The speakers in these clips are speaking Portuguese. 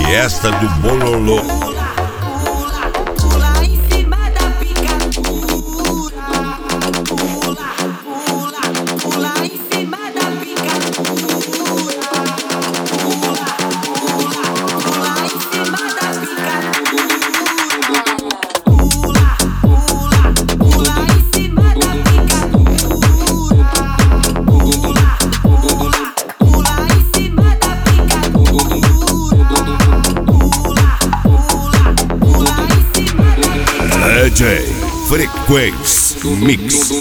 Fiesta do Bololô. Pula em cima da picadura. Pula em cima da picadura. Pula em cima da picadura. Pula em cima da picadura. Pula em cima da picadura. DJ Frequência Mix.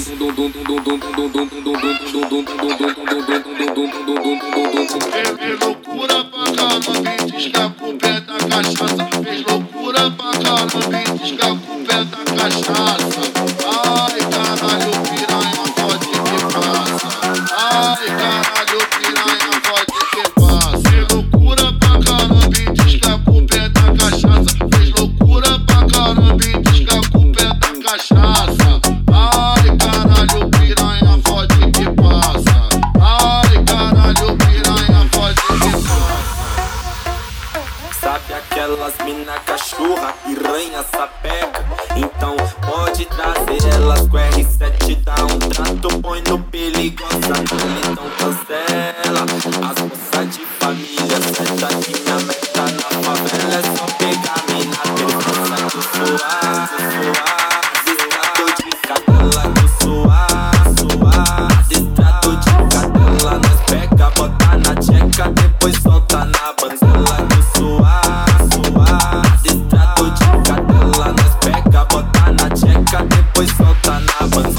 Fez loucura pra caramba, e diz que a culpa é da cachaça. Fez loucura pra caramba, e diz que a culpa é da cachaça. Ai, caralho, piranha, pode que passa. Ai, caralho, piranha, pode que passa. Fez loucura pra caramba, e diz que a culpa é da cachaça. Fez loucura pra caramba, e diz que a culpa é da cachaça. Ai, caralho, piranha, pode que passa. Ai, caralho, piranha, pode que passa. Sabe aquelas mina cachorra, piranha, sapeca? Então pode trazer elas com R7, dá um trato, põe no perigosa, então cancela.